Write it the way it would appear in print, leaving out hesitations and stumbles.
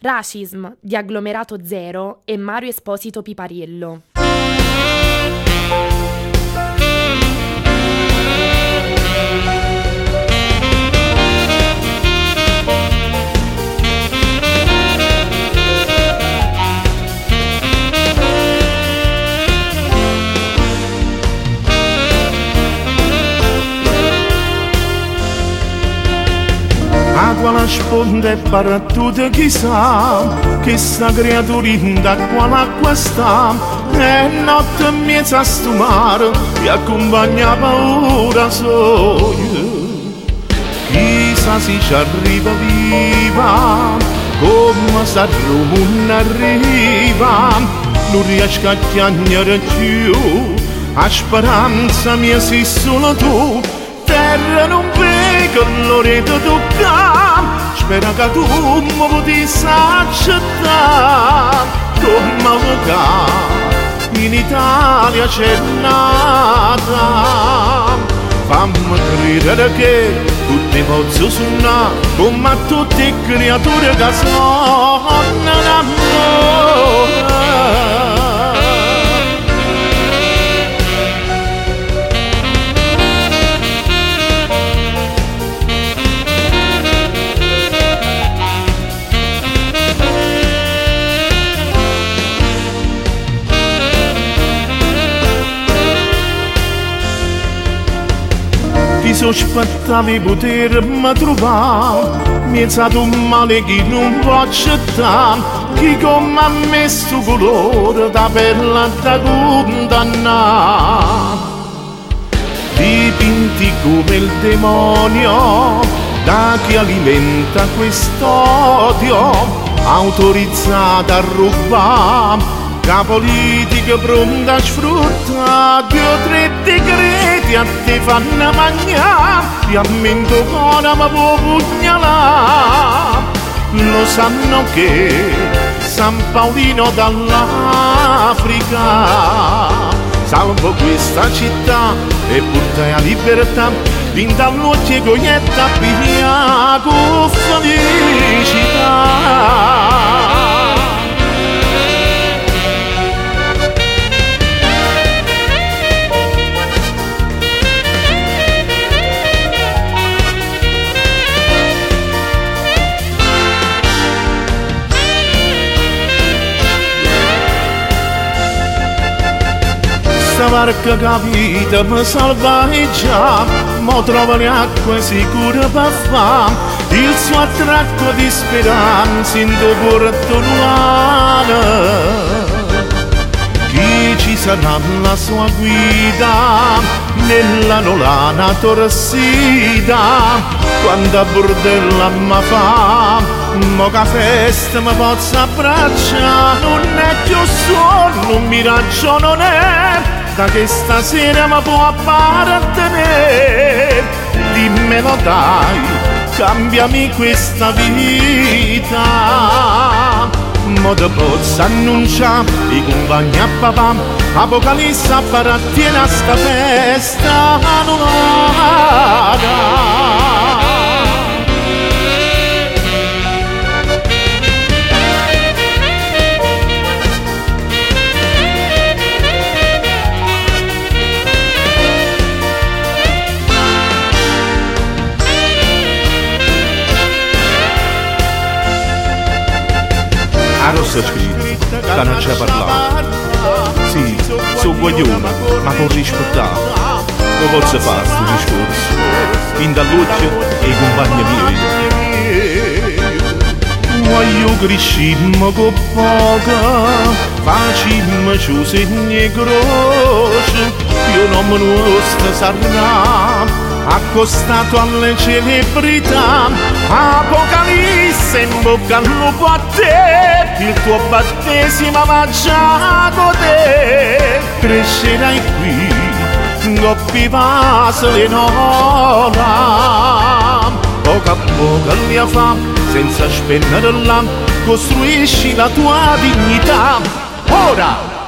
Racism di Agglomerato Zero e Mario Esposito Pipariello. Acqua la sponda e barattuta chissà che sta creaturina quale acqua sta e notte in mezzo a sto mare ti accompagna paura sogno chissà se ci arriva viva come sta non arriva non riesco a chiamare più a speranza mia sei solo tu terra non vedo l'orecchio tocca spera che tu mi potessi accettare come avvocato in Italia c'è nata fammi credere che tutti posso suonare come a tutte le creature che sono l'amore. Ti sospettavi potermi trovare mezzo ad un male che non può accettare chi come ha messo colore da perla da condannare dipinti come il demonio da chi alimenta quest'odio autorizzata a rubare la politica pronta a sfruttare 2 o 3 decreti a te fanno mangiare ti ammento ancora ma può pugnalare lo sanno che San Paolino dall'Africa salvo questa città e portai a libertà vinta all'occhio e goglietta piglia con felicità. Questa barca capita per salveggiare mo trova le acque sicure per fare il suo attracco di speranza in tuo porto nuano chi ci sarà la sua guida nella nolana torsida quando a bordella mi fa mo che festa mi posso abbracciare non è più solo un miraggio non è da che stasera mi può appartenere dimmelo dai cambiami questa vita mo te posso annunciare i compagni a papà Apocalisse appartiene a sta festa anulata. A rossa scritta, che non c'è parlato. Sì, sono guaglione, ma con rispettato. Lo posso fare sto discorso. In dall'occhio e i compagni miei. Voglio crescimmo con poco, facimmo ciò segni croce. Io non me lo sarà. Accostato alle celebrità Apocalisse in bocca al lupo a te il tuo battesimo va già con te crescerai qui goppi vaso le nola poco a poco mia fame senza spennere là costruisci la tua dignità ora